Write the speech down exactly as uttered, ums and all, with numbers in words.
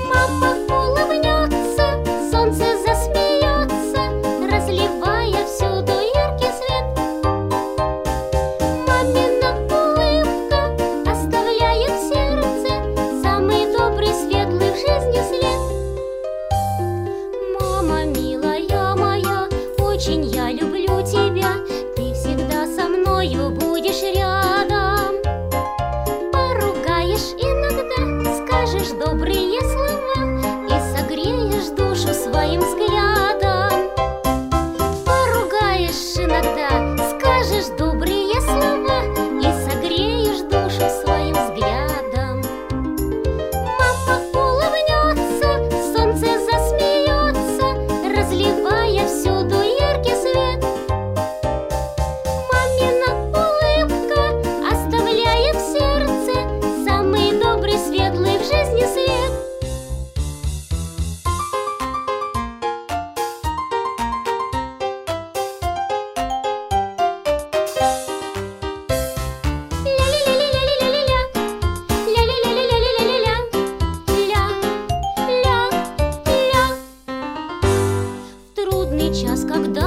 Мама улыбнется, солнце засмеется, разливая всюду яркий свет. Мамина улыбка оставляет в сердце самый добрый, светлый в жизни след. Мама, милая моя, очень я люблю тебя, ты всегда со мною будешь рядом. Поругаешь иногда, скажешь добрые слова и согреешь душу своим взглядом. Поругаешь иногда, скажешь добрые слова и согреешь душу своим взглядом. Мама улыбнется, солнце засмеется, разливая всюду яркий свет. Мамина улыбка оставляет в сердце самый добрый, светлый в жизни свет. Ля-ля-ля-ля-ля-ля-ля-ля, ля-ля-ля-ля-ля-ля-ля, ля-ля-ля. В трудный час, когда